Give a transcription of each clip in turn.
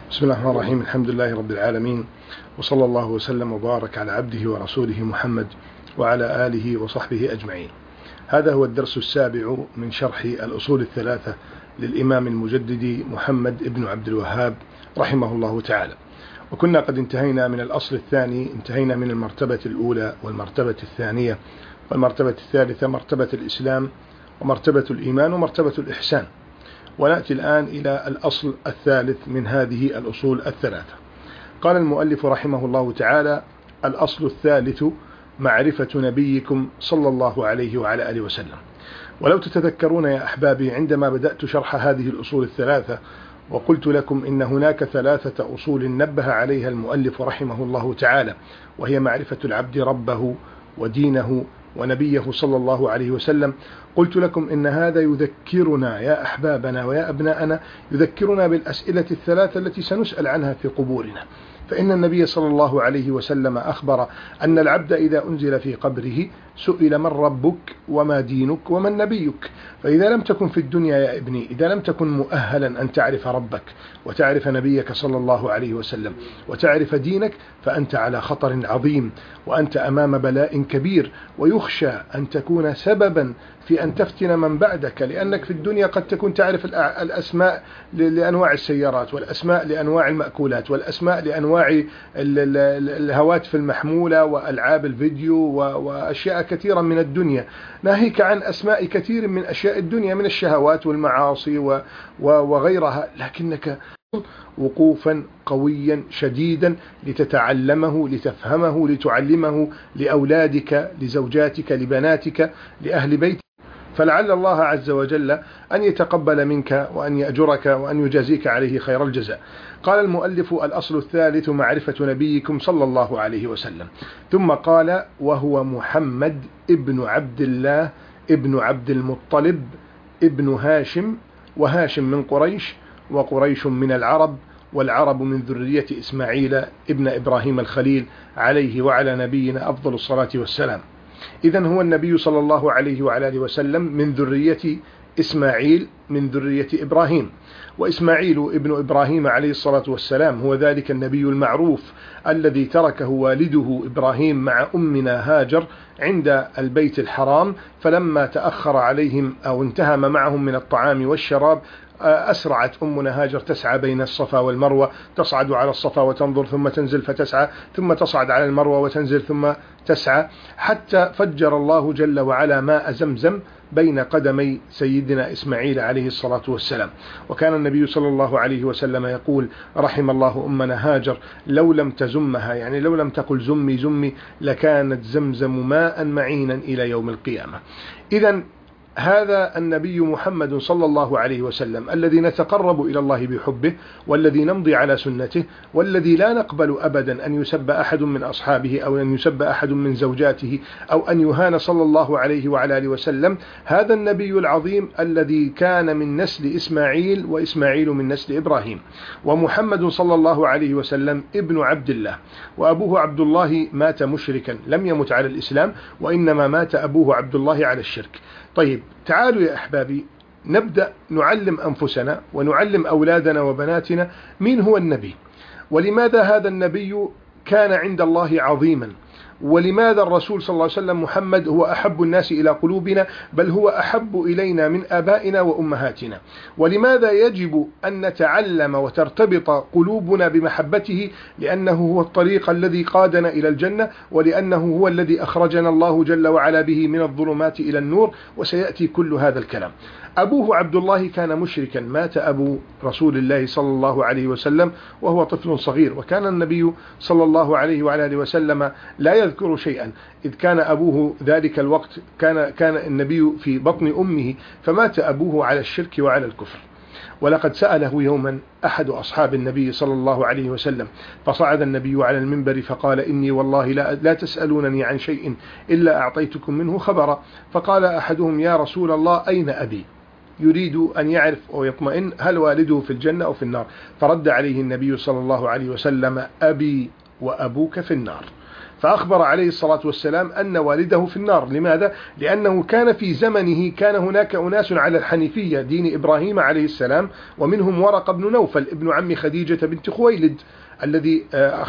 بسم الله الرحمن الرحيم. الحمد لله رب العالمين، وصلى الله وسلم وبارك على عبده ورسوله محمد وعلى آله وصحبه أجمعين. هذا هو الدرس السابع من شرح الأصول الثلاثة للإمام المجدد محمد بن عبد الوهاب رحمه الله تعالى. وكنا قد انتهينا من الأصل الثاني، انتهينا من المرتبة الأولى والمرتبة الثانية والمرتبة الثالثة، مرتبة الإسلام ومرتبة الإيمان ومرتبة الإحسان. ونأتي الآن إلى الأصل الثالث من هذه الأصول الثلاثة. قال المؤلف رحمه الله تعالى: الأصل الثالث معرفة نبيكم صلى الله عليه وعلى آله وسلم. ولو تتذكرون يا أحبابي عندما بدأت شرح هذه الأصول الثلاثة وقلت لكم إن هناك ثلاثة أصول نبه عليها المؤلف رحمه الله تعالى، وهي معرفة العبد ربه ودينه ونبيه صلى الله عليه وسلم. قلت لكم إن هذا يذكرنا يا أحبابنا ويا أبناءنا، يذكرنا بالأسئلة الثلاثة التي سنسأل عنها في قبورنا. فإن النبي صلى الله عليه وسلم أخبر أن العبد إذا أنزل في قبره سئل: من ربك وما دينك ومن نبيك؟ فإذا لم تكن في الدنيا يا ابني، إذا لم تكن مؤهلا أن تعرف ربك وتعرف نبيك صلى الله عليه وسلم وتعرف دينك، فأنت على خطر عظيم، وأنت أمام بلاء كبير، ويخشى أن تكون سببا في أن تفتن من بعدك، لأنك في الدنيا قد تكون تعرف الأسماء لأنواع السيارات، والأسماء لأنواع المأكولات، والأسماء لأنواع الهواتف المحمولة وألعاب الفيديو وأشياء كثيرا من الدنيا، ناهيك عن أسماء كثير من أشياء الدنيا من الشهوات والمعاصي وغيرها، لكنك وقوفا قويا شديدا لتتعلمه، لتفهمه، لتعلمه لأولادك، لزوجاتك، لبناتك، لأهل بيتك. فلعل الله عز وجل أن يتقبل منك وأن يأجرك وأن يجازيك عليه خير الجزاء. قال المؤلف: الأصل الثالث معرفة نبيكم صلى الله عليه وسلم. ثم قال: وهو محمد ابن عبد الله ابن عبد المطلب ابن هاشم، وهاشم من قريش، وقريش من العرب، والعرب من ذرية إسماعيل ابن إبراهيم الخليل عليه وعلى نبينا أفضل الصلاة والسلام. إذن هو النبي صلى الله عليه وعلى آله وسلم من ذرية إسماعيل من ذرية إبراهيم، وإسماعيل ابن إبراهيم عليه الصلاة والسلام هو ذلك النبي المعروف الذي تركه والده إبراهيم مع أمنا هاجر عند البيت الحرام، فلما تأخر عليهم أو انتهم معهم من الطعام والشراب أسرعت أمنا هاجر تسعى بين الصفا والمروة، تصعد على الصفا وتنظر ثم تنزل فتسعى، ثم تصعد على المروة وتنزل ثم تسعى، حتى فجر الله جل وعلا ماء زمزم بين قدمي سيدنا إسماعيل عليه الصلاة والسلام. وكان النبي صلى الله عليه وسلم يقول: رحم الله أمنا هاجر، لو لم تزمها، يعني لو لم تقل زمي زمي، لكانت زمزم ماء معينا إلى يوم القيامة. إذن هذا النبي محمد صلى الله عليه وسلم الذي نتقرب إلى الله بحبه، والذي نمضي على سنته، والذي لا نقبل أبدا أن يسب أحد من أصحابه أو أن يسب أحد من زوجاته أو أن يهان صلى الله عليه وعلى آله وسلم. هذا النبي العظيم الذي كان من نسل إسماعيل، وإسماعيل من نسل إبراهيم، ومحمد صلى الله عليه وسلم ابن عبد الله، وأبوه عبد الله مات مشركا، لم يمت على الإسلام، وإنما مات أبوه عبد الله على الشرك. طيب، تعالوا يا أحبابي نبدأ نعلم أنفسنا ونعلم أولادنا وبناتنا مين هو النبي، ولماذا هذا النبي كان عند الله عظيما، ولماذا الرسول صلى الله عليه وسلم محمد هو أحب الناس إلى قلوبنا، بل هو أحب إلينا من آبائنا وأمهاتنا، ولماذا يجب أن نتعلم وترتبط قلوبنا بمحبته، لأنه هو الطريق الذي قادنا إلى الجنة، ولأنه هو الذي أخرجنا الله جل وعلا به من الظلمات إلى النور، وسيأتي كل هذا الكلام. أبوه عبد الله كان مشركا، مات أبو رسول الله صلى الله عليه وسلم وهو طفل صغير، وكان النبي صلى الله عليه وعلى آله وسلم لا يذكر شيئا، إذ كان أبوه ذلك الوقت كان النبي في بطن أمه، فمات أبوه على الشرك وعلى الكفر. ولقد سأله يوما أحد أصحاب النبي صلى الله عليه وسلم، فصعد النبي على المنبر فقال: إني والله لا تسألونني عن شيء إلا أعطيتكم منه خبرا. فقال أحدهم: يا رسول الله، أين أبي؟ يريد أن يعرف ويطمئن هل والده في الجنة أو في النار. فرد عليه النبي صلى الله عليه وسلم: أبي وأبوك في النار. فأخبر عليه الصلاة والسلام أن والده في النار. لماذا؟ لأنه كان في زمنه كان هناك أناس على الحنيفية دين إبراهيم عليه السلام، ومنهم ورقة بن نوفل ابن عم خديجة بنت خويلد الذي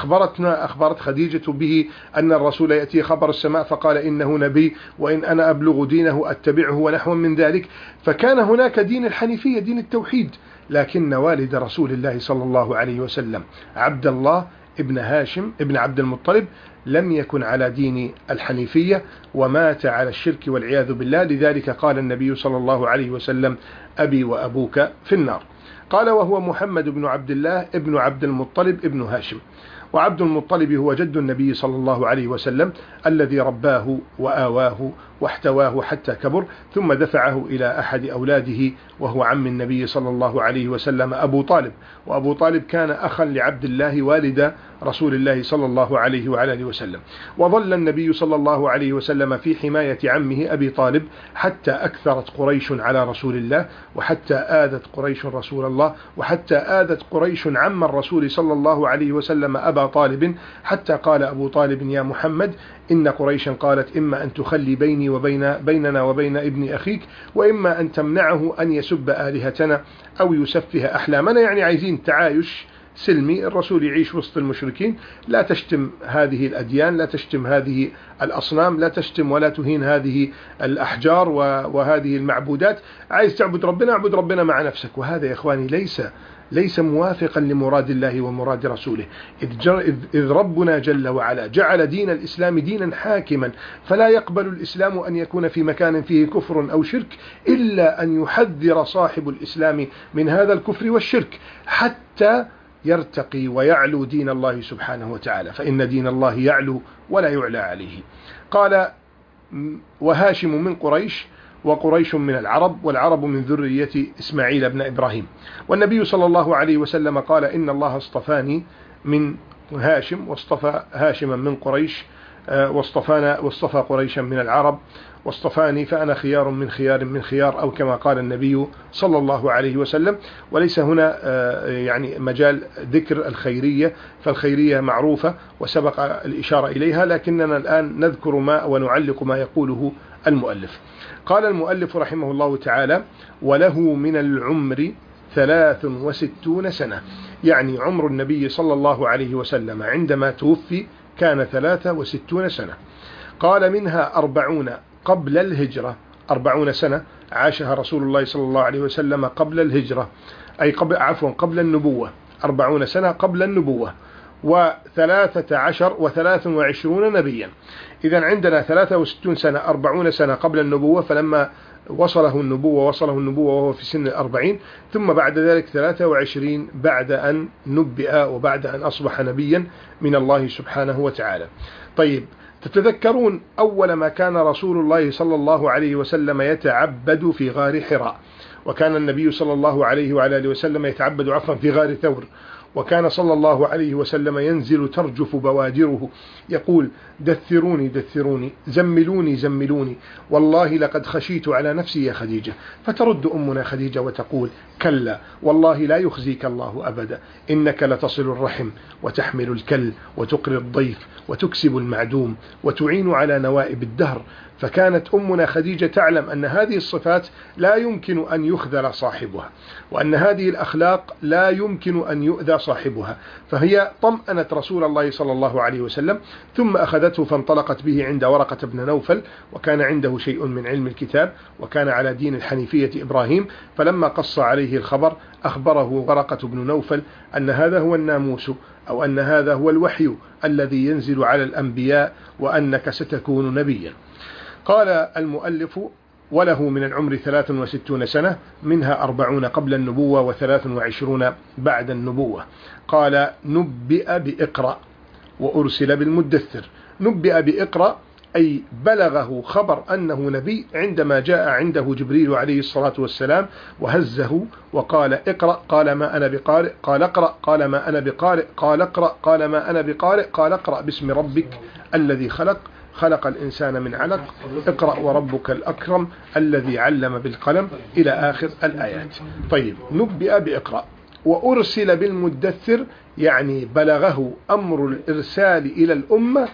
أخبرت خديجة به أن الرسول يأتي خبر السماء فقال إنه نبي وإن أنا أبلغ دينه أتبعه ونحو من ذلك. فكان هناك دين الحنيفية دين التوحيد، لكن والد رسول الله صلى الله عليه وسلم عبد الله ابن هاشم ابن عبد المطلب لم يكن على دين الحنيفية ومات على الشرك والعياذ بالله. لذلك قال النبي صلى الله عليه وسلم أبي وأبوك في النار. قال وهو محمد بن عبد الله ابن عبد المطلب ابن هاشم. وعبد المطلب هو جد النبي صلى الله عليه وسلم الذي رباه وآواه واحتواه حتى كبر، ثم دفعه إلى أحد أولاده وهو عم النبي صلى الله عليه وسلم أبو طالب. وأبو طالب كان أخا لعبد الله والد رسول الله صلى الله عليه وعلى وسلم. وظل النبي صلى الله عليه وسلم في حماية عمه أبي طالب حتى أكثرت قريش على رسول الله، وحتى آذت قريش رسول الله، وحتى آذت قريش عم الرسول صلى الله عليه وسلم أبا طالب، حتى قال أبو طالب يا محمد إن قريشا قالت إما أن تخلي بيننا وبين ابن أخيك، وإما أن تمنعه أن يسب آلهتنا أو يسفه أحلامنا. يعني عايزين تعايش سلمي، الرسول يعيش وسط المشركين، لا تشتم هذه الأديان، لا تشتم هذه الأصنام، لا تشتم ولا تهين هذه الأحجار وهذه المعبودات. عايز تعبد ربنا، اعبد ربنا مع نفسك. وهذا يا إخواني ليس موافقا لمراد الله ومراد رسوله، إذ ربنا جل وعلا جعل دين الإسلام دينا حاكما، فلا يقبل الإسلام أن يكون في مكان فيه كفر أو شرك إلا أن يحذر صاحب الإسلام من هذا الكفر والشرك حتى يرتقي ويعلو دين الله سبحانه وتعالى، فإن دين الله يعلو ولا يعلى عليه. قال وهاشم من قريش وقريش من العرب، والعرب من ذرية إسماعيل بن إبراهيم. والنبي صلى الله عليه وسلم قال إن الله اصطفاني من هاشم واصطفى هاشما من قريش واصطفى قريشا من العرب واصطفاني فأنا خيار من خيار أو كما قال النبي صلى الله عليه وسلم. وليس هنا يعني مجال ذكر الخيرية، فالخيرية معروفة وسبق الإشارة إليها، لكننا الآن نذكر ما ونعلق ما يقوله المؤلف. قال المؤلف رحمه الله تعالى وله من العمر 63 سنة، يعني عمر النبي صلى الله عليه وسلم عندما توفي كان 63 سنة. قال منها 40 قبل الهجرة، 40 سنة عاشها رسول الله صلى الله عليه وسلم قبل الهجرة، أي قبل النبوة، 40 سنة قبل النبوة، و13 و23 نبيا. إذن عندنا 63 سنة 40 سنة قبل النبوة، فلما وصله النبوة وهو في سن 40، ثم بعد ذلك 23 بعد أن نبئ وبعد أن أصبح نبيا من الله سبحانه وتعالى. طيب، تتذكرون أول ما كان رسول الله صلى الله عليه وسلم يتعبد في غار حراء، وكان النبي صلى الله عليه وعلى آله وسلم يتعبد في غار ثور، وكان صلى الله عليه وسلم ينزل ترجف بوادره يقول دثروني دثروني، زملوني زملوني، والله لقد خشيت على نفسي يا خديجة. فترد أمنا خديجة وتقول كلا والله لا يخزيك الله أبدا، إنك لتصل الرحم وتحمل الكل وتقري الضيف وتكسب المعدوم وتعين على نوائب الدهر. فكانت أمنا خديجة تعلم أن هذه الصفات لا يمكن أن يخذل صاحبها، وأن هذه الأخلاق لا يمكن أن يؤذى صاحبها، فهي طمأنت رسول الله صلى الله عليه وسلم، ثم أخذته فانطلقت به عند ورقة بن نوفل، وكان عنده شيء من علم الكتاب، وكان على دين الحنيفية إبراهيم. فلما قص عليه الخبر أخبره ورقة بن نوفل أن هذا هو الناموس، أو أن هذا هو الوحي الذي ينزل على الأنبياء، وأنك ستكون نبيا. قال المؤلف وله من العمر 63 سنة، منها 40 قبل النبوة و23 بعد النبوة. قال نبئ بإقرأ وأرسل بالمدثر. نبئ بإقرأ أي بلغه خبر أنه نبي عندما جاء عنده جبريل عليه الصلاة والسلام وهزه وقال اقرأ، قال ما أنا بقارئ، قال اقرأ، قال ما أنا بقارئ، قال اقرأ، قال ما أنا بقارئ، قال اقرأ باسم ربك الذي خلق الإنسان من علق، اقرأ وربك الأكرم الذي علم بالقلم، إلى آخر الآيات. طيب، نبئ بإقرأ وأرسل بالمدثر، يعني بلغه أمر الإرسال إلى الأمة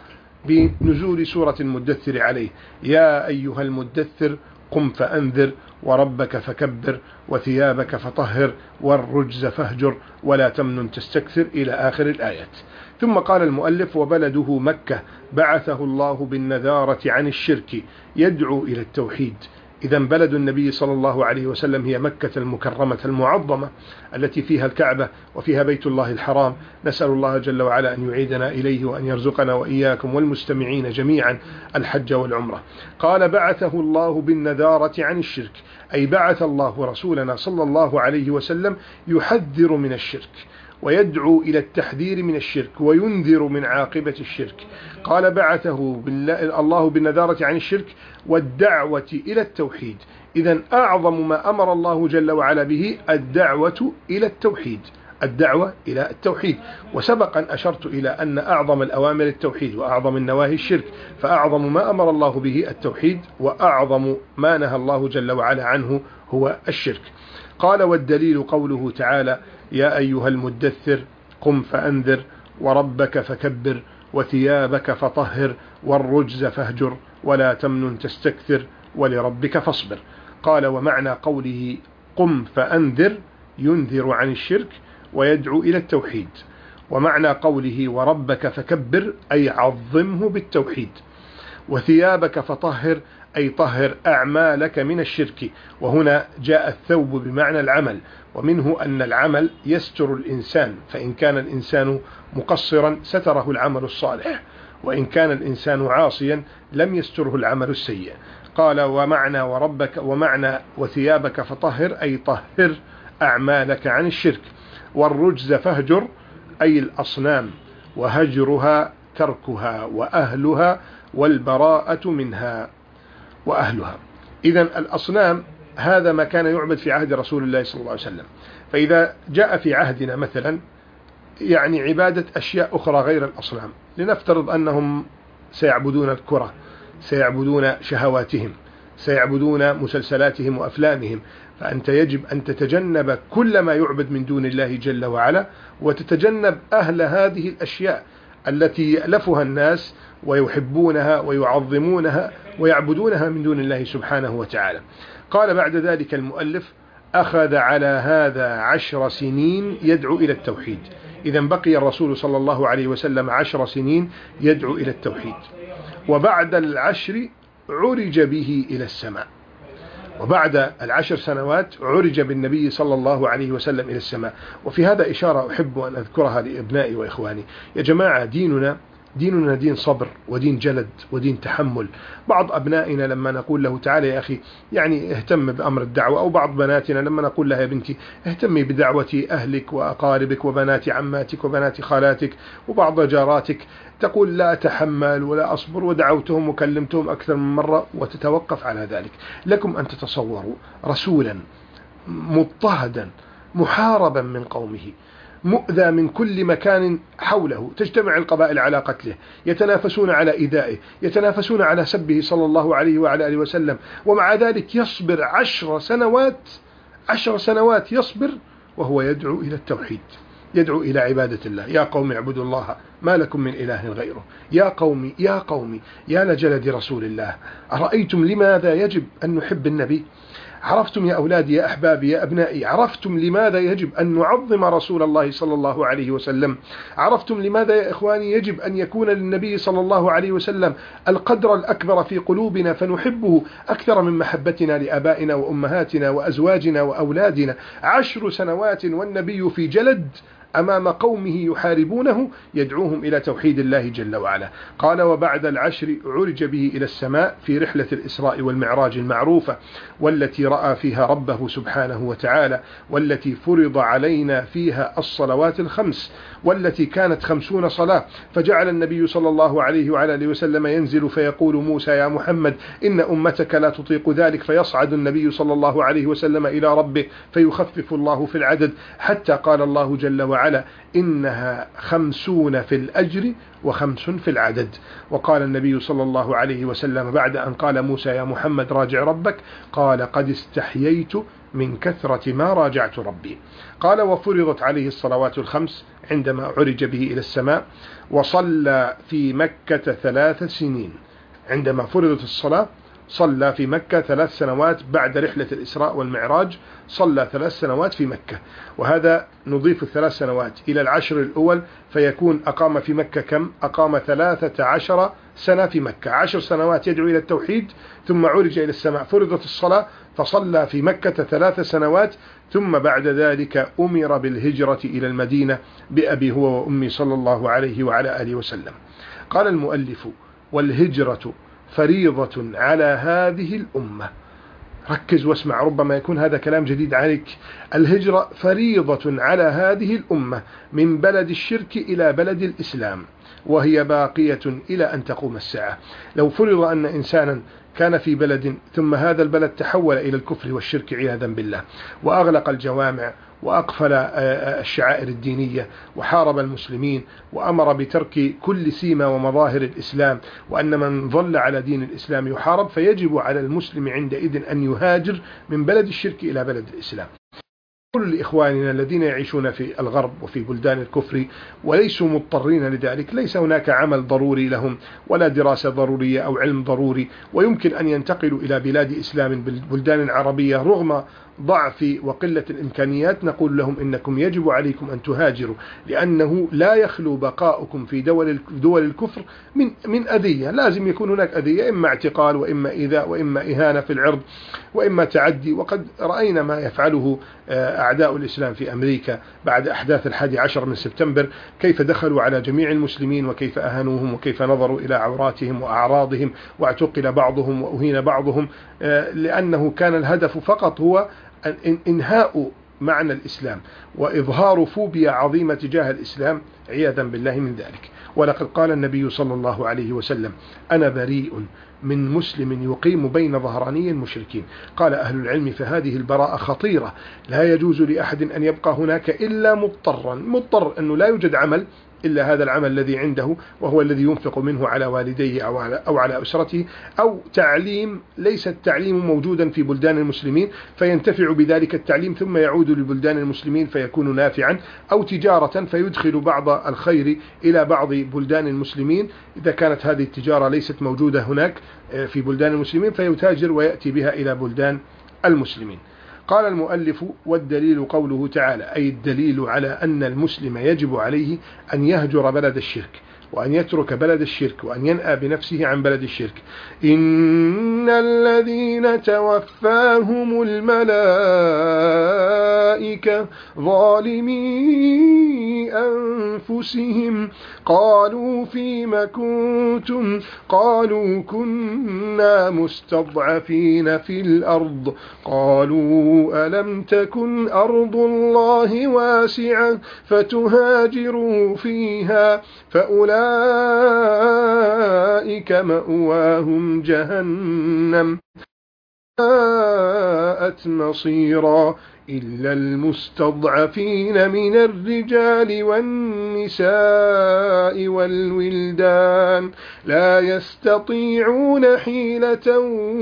بنزول سورة المدثر عليه: يا أيها المدثر قم فأنذر وربك فكبر وثيابك فطهر والرجز فاهجر ولا تمنن تستكثر إلى آخر الآيات. ثم قال المؤلف: وبلده مكة بعثه الله بالنذارة عن الشرك يدعو إلى التوحيد. إذا بلد النبي صلى الله عليه وسلم هي مكة المكرمة المعظمة التي فيها الكعبة وفيها بيت الله الحرام. نسأل الله جل وعلا أن يعيدنا إليه وأن يرزقنا وإياكم والمستمعين جميعا الحج والعمرة. قال: بعثه الله بالنذارة عن الشرك، أي بعث الله رسولنا صلى الله عليه وسلم يحذر من الشرك ويدعو إلى التحذير من الشرك وينذر من عاقبة الشرك. قال: بعثه الله بالنذارة عن الشرك والدعوة إلى التوحيد. إذن أعظم ما أمر الله جل وعلا به الدعوة إلى التوحيد، الدعوة إلى التوحيد. وسبق أن أشرت إلى أن أعظم الأوامر التوحيد وأعظم النواهي الشرك، فأعظم ما أمر الله به التوحيد وأعظم ما نهى الله جل وعلا عنه هو الشرك. قال: والدليل قوله تعالى: يا أيها المدثر قم فأنذر وربك فكبر وثيابك فطهر والرجز فاهجر ولا تمنن تستكثر ولربك فاصبر. قال: ومعنى قوله قم فأنذر ينذر عن الشرك ويدعو إلى التوحيد، ومعنى قوله وربك فكبر أي عظمه بالتوحيد، وثيابك فطهر أي طهر أعمالك من الشرك. وهنا جاء الثوب بمعنى العمل، ومنه أن العمل يستر الإنسان، فإن كان الإنسان مقصرا ستره العمل الصالح، وإن كان الإنسان عاصيا لم يستره العمل السيء. قال: ومعنى وثيابك فطهر أي طهر أعمالك عن الشرك، والرجز فاهجر أي الأصنام، وهجرها تركها وأهلها والبراءة منها وأهلها. إذن الأصنام هذا ما كان يعبد في عهد رسول الله صلى الله عليه وسلم، فإذا جاء في عهدنا مثلا يعني عبادة أشياء أخرى غير الأصنام، لنفترض أنهم سيعبدون الكرة، سيعبدون شهواتهم، سيعبدون مسلسلاتهم وأفلامهم، فأنت يجب أن تتجنب كل ما يعبد من دون الله جل وعلا، وتتجنب أهل هذه الأشياء التي يألفها الناس ويحبونها ويعظمونها ويعبدونها من دون الله سبحانه وتعالى. قال بعد ذلك المؤلف: أخذ على هذا 10 سنين يدعو إلى التوحيد. إذا بقي الرسول صلى الله عليه وسلم 10 سنين يدعو إلى التوحيد، وبعد 10 عرج به إلى السماء، وبعد 10 سنوات عرج بالنبي صلى الله عليه وسلم إلى السماء. وفي هذا إشارة أحب أن أذكرها لإبنائي وإخواني. يا جماعة، ديننا دين صبر ودين جلد ودين تحمل. بعض أبنائنا لما نقول له تعالى يا أخي يعني اهتم بأمر الدعوة، أو بعض بناتنا لما نقول لها يا بنتي اهتمي بدعوة أهلك وأقاربك وبنات عماتك وبنات خالاتك وبعض جاراتك، تقول لا أتحمل ولا أصبر، ودعوتهم وكلمتهم أكثر من مرة، وتتوقف على ذلك. لكم أن تتصوروا رسولا مضطهدا محاربا من قومه، مؤذى من كل مكان حوله، تجتمع القبائل على قتله، يتنافسون على إيذائه، يتنافسون على سبه صلى الله عليه وعلى آله وسلم، ومع ذلك يصبر 10 سنوات يصبر وهو يدعو إلى التوحيد، يدعو إلى عبادة الله. يا قوم اعبدوا الله ما لكم من إله غيره. يا قومي يا لجلد رسول الله، أرأيتم لماذا يجب أن نحب النبي؟ عرفتم يا أولادي يا أحبابي يا أبنائي، عرفتم لماذا يجب أن نعظم رسول الله صلى الله عليه وسلم؟ عرفتم لماذا يا إخواني يجب أن يكون للنبي صلى الله عليه وسلم القدر الأكبر في قلوبنا، فنحبه أكثر من محبتنا لآبائنا وأمهاتنا وأزواجنا وأولادنا؟ 10 سنوات والنبي في جلد أمام قومه يحاربونه يدعوهم إلى توحيد الله جل وعلا. قال: وبعد 10 عرج به إلى السماء في رحلة الإسراء والمعراج المعروفة، والتي رأى فيها ربه سبحانه وتعالى، والتي فرض علينا فيها الصلوات ال5، والتي كانت 50 صلاة. فجعل النبي صلى الله عليه وعلى آله وسلم ينزل فيقول موسى يا محمد إن أمتك لا تطيق ذلك، فيصعد النبي صلى الله عليه وسلم إلى ربه فيخفف الله في العدد، حتى قال الله جل وعلا إنها 50 في الأجر و5 في العدد. وقال النبي صلى الله عليه وسلم بعد أن قال موسى يا محمد راجع ربك، قال: قد استحييت من كثرة ما راجعت ربي. قال وفرضت عليه الصلوات الخمس عندما عرج به إلى السماء، وصلى في مكة 3 سنين. عندما فرضت الصلاة صلى في مكة 3 سنوات بعد رحلة الإسراء والمعراج، صلى 3 سنوات في مكة. وهذا نضيف 3 سنوات إلى العشر الأول فيكون أقام في مكة كم؟ أقام 13 سنة في مكة. 10 سنوات يدعو إلى التوحيد، ثم عرج إلى السماء، فرضت الصلاة فصلى في مكة 3 سنوات، ثم بعد ذلك أمر بالهجرة إلى المدينة بأبي هو وأمي صلى الله عليه وعلى آله وسلم. قال المؤلف والهجرة فريضة على هذه الأمة. ركز واسمع، ربما يكون هذا كلام جديد عليك. الهجرة فريضة على هذه الأمة من بلد الشرك إلى بلد الإسلام، وهي باقية إلى أن تقوم الساعة. لو فرض أن إنسانا كان في بلد ثم هذا البلد تحول إلى الكفر والشرك عياذا بالله، وأغلق الجوامع وأقفل الشعائر الدينية وحارب المسلمين وأمر بترك كل سيمة ومظاهر الإسلام، وأن من ظل على دين الإسلام يحارب، فيجب على المسلم عندئذ أن يهاجر من بلد الشرك إلى بلد الإسلام. كل إخواننا الذين يعيشون في الغرب وفي بلدان الكفر وليسوا مضطرين لذلك، ليس هناك عمل ضروري لهم ولا دراسة ضرورية أو علم ضروري، ويمكن أن ينتقلوا إلى بلاد إسلام بالبلدان العربية رغم ضعف وقلة الإمكانيات، نقول لهم إنكم يجب عليكم أن تهاجروا، لأنه لا يخلو بقاؤكم في دول الكفر من أذية. لازم يكون هناك أذية، إما اعتقال وإما إيذاء وإما إهانة في العرض وإما تعدي. وقد رأينا ما يفعله أعداء الإسلام في أمريكا بعد أحداث 11 من سبتمبر، كيف دخلوا على جميع المسلمين وكيف أهانوهم وكيف نظروا إلى عوراتهم وأعراضهم، واعتقل بعضهم وأهين بعضهم، لأنه كان الهدف فقط هو إنهاء معنى الإسلام وإظهار فوبيا عظيمة تجاه الإسلام عياذا بالله من ذلك. ولقد قال النبي صلى الله عليه وسلم: أنا بريء من مسلم يقيم بين ظهراني المشركين. قال أهل العلم فهذه البراءة خطيرة، لا يجوز لأحد أن يبقى هناك إلا مضطر أنه لا يوجد عمل إلا هذا العمل الذي عنده، وهو الذي ينفق منه على والديه أو على أسرته، أو تعليم ليس التعليم موجودا في بلدان المسلمين فينتفع بذلك التعليم ثم يعود لبلدان المسلمين فيكون نافعا، أو تجارة فيدخل بعض الخير إلى بعض بلدان المسلمين إذا كانت هذه التجارة ليست موجودة هناك في بلدان المسلمين، فيتاجر ويأتي بها إلى بلدان المسلمين. قال المؤلف: والدليل قوله تعالى، أي الدليل على أن المسلم يجب عليه أن يهجر بلد الشرك وأن يترك بلد الشرك وأن ينأى بنفسه عن بلد الشرك. إن الذين توفاهم الملائكة ظالمي أنفسهم قالوا فيم كنتم قالوا كنا مستضعفين في الأرض قالوا ألم تكن أرض الله واسعة فتهاجروا فيها فأولئك مأواهم جهنم ساءت مصيرا إلا المستضعفين من الرجال والنساء والولدان لا يستطيعون حيلة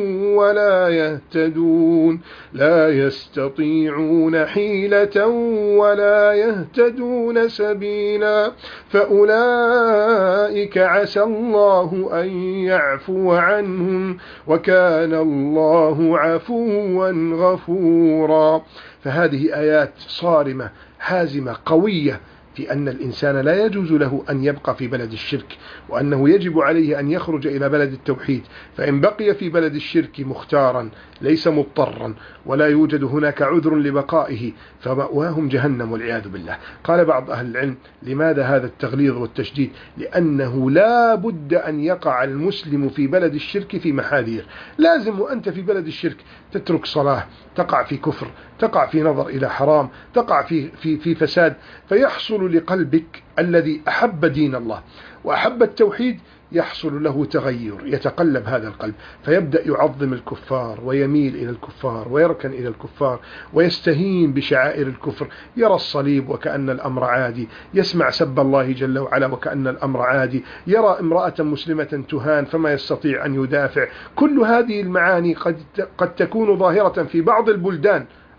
ولا يهتدون سبيلا فأولئك عسى الله أن يعفو عنهم وكان الله عفوا غفورا. فهذه آيات صارمة حازمة قوية في أن الإنسان لا يجوز له أن يبقى في بلد الشرك، وأنه يجب عليه أن يخرج إلى بلد التوحيد. فإن بقي في بلد الشرك مختارا ليس مضطرا ولا يوجد هناك عذر لبقائه فمأواهم جهنم والعياذ بالله. قال بعض أهل العلم: لماذا هذا التغليظ والتشديد؟ لأنه لا بد أن يقع المسلم في بلد الشرك في محاذير. لازم وأنت في بلد الشرك تترك صلاة، تقع في كفر، تقع في نظر إلى حرام، تقع في فساد، فيحصل لقلبك الذي أحب دين الله وأحب التوحيد يحصل له تغير، يتقلب هذا القلب فيبدأ يعظم الكفار ويميل إلى الكفار ويركن إلى الكفار ويستهين بشعائر الكفر، يرى الصليب وكأن الأمر عادي، يسمع سب الله جل وعلا وكأن الأمر عادي، يرى امرأة مسلمة تهان فما يستطيع أن يدافع. كل هذه المعاني قد تكون ظاهرة في بعض البلدان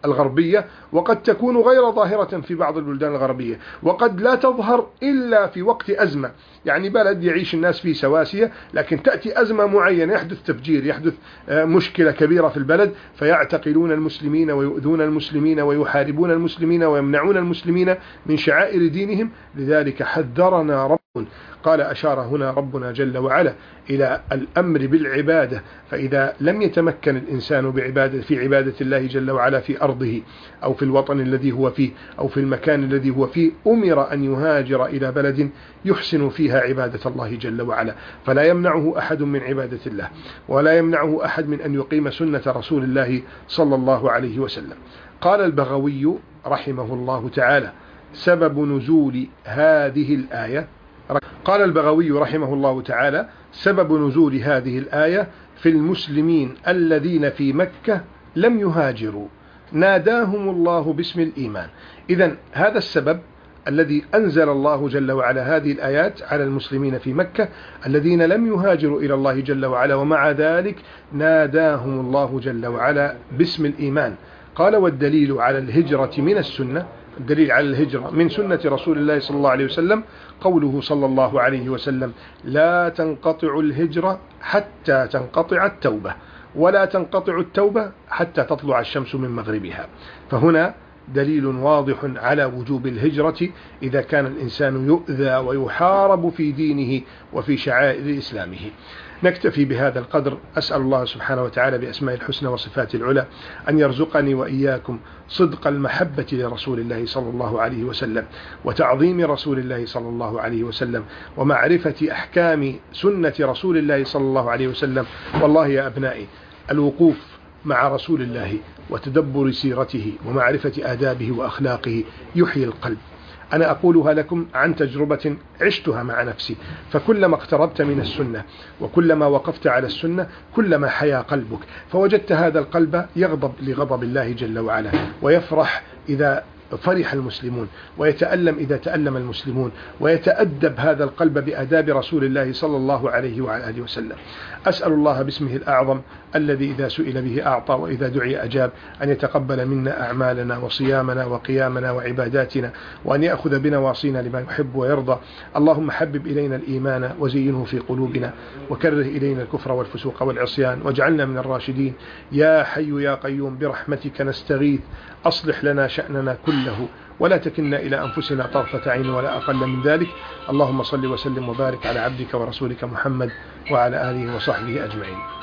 الغربية، وقد تكون غير ظاهرة في بعض البلدان الغربية، وقد لا تظهر إلا في وقت أزمة. يعني بلد يعيش الناس فيه سواسية، لكن تأتي أزمة معينة، يحدث تفجير، يحدث مشكلة كبيرة في البلد، فيعتقلون المسلمين ويؤذون المسلمين ويحاربون المسلمين ويمنعون المسلمين من شعائر دينهم. لذلك حذرنا ربنا، قال أشار هنا ربنا جل وعلا إلى الأمر بالعبادة. فإذا لم يتمكن الإنسان في عبادة الله جل وعلا في أرضه أو في الوطن الذي هو فيه أو في المكان الذي هو فيه، أمر أن يهاجر إلى بلد يحسن فيها عبادة الله جل وعلا، فلا يمنعه أحد من عبادة الله، ولا يمنعه أحد من أن يقيم سنة رسول الله صلى الله عليه وسلم. قال البغوي رحمه الله تعالى: سبب نزول هذه الآية، قال البغوي رحمه الله تعالى: سبب نزول هذه الآية في المسلمين الذين في مكة لم يهاجروا، ناداهم الله باسم الإيمان. إذن هذا السبب الذي أنزل الله جل وعلا هذه الآيات على المسلمين في مكة الذين لم يهاجروا إلى الله جل وعلا، ومع ذلك ناداهم الله جل وعلا باسم الإيمان. قال: والدليل على الهجرة من السنة، الدليل على الهجرة من سنة رسول الله صلى الله عليه وسلم قوله صلى الله عليه وسلم: لا تنقطع الهجرة حتى تنقطع التوبة، ولا تنقطع التوبة حتى تطلع الشمس من مغربها. فهنا دليل واضح على وجوب الهجرة إذا كان الإنسان يؤذى ويحارب في دينه وفي شعائر إسلامه. نكتفي بهذا القدر. أسأل الله سبحانه وتعالى بأسماء الحسنى وصفات العلى أن يرزقني وإياكم صدق المحبة لرسول الله صلى الله عليه وسلم، وتعظيم رسول الله صلى الله عليه وسلم، ومعرفة أحكام سنة رسول الله صلى الله عليه وسلم. والله يا أبنائي، الوقوف مع رسول الله وتدبر سيرته ومعرفة آدابه وأخلاقه يحيي القلب. أنا أقولها لكم عن تجربة عشتها مع نفسي، فكلما اقتربت من السنة وكلما وقفت على السنة كلما حيا قلبك، فوجدت هذا القلب يغضب لغضب الله جل وعلا، ويفرح إذا فرح المسلمون، ويتألم إذا تألم المسلمون، ويتأدب هذا القلب بآداب رسول الله صلى الله عليه وعلى آله وسلم. أسأل الله باسمه الأعظم الذي إذا سئل به أعطى وإذا دعي أجاب أن يتقبل منا أعمالنا وصيامنا وقيامنا وعباداتنا، وأن يأخذ بنواصينا لما يحب ويرضى. اللهم حبب إلينا الإيمان وزينه في قلوبنا، وكره إلينا الكفر والفسوق والعصيان، واجعلنا من الراشدين. يا حي يا قيوم برحمتك نستغيث، أصلح لنا شأننا كله ولا تكلنا إلى أنفسنا طرفة عين ولا أقل من ذلك. اللهم صل وسلم وبارك على عبدك ورسولك محمد وعلى آله وصحبه أجمعين.